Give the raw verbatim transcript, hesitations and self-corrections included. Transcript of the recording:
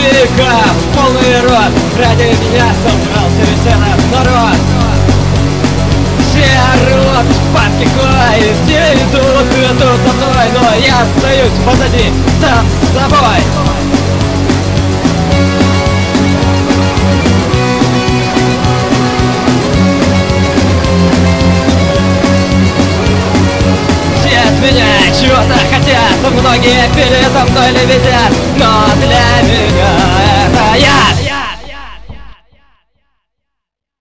Публика, полный рот, ради меня собрался весь этот народ. Все орут, подкикой, все идут, идут за мной, но я остаюсь позади, сам с собой. Все от меня чего-то хотят, многие передо мной лебезят, но для меня это я.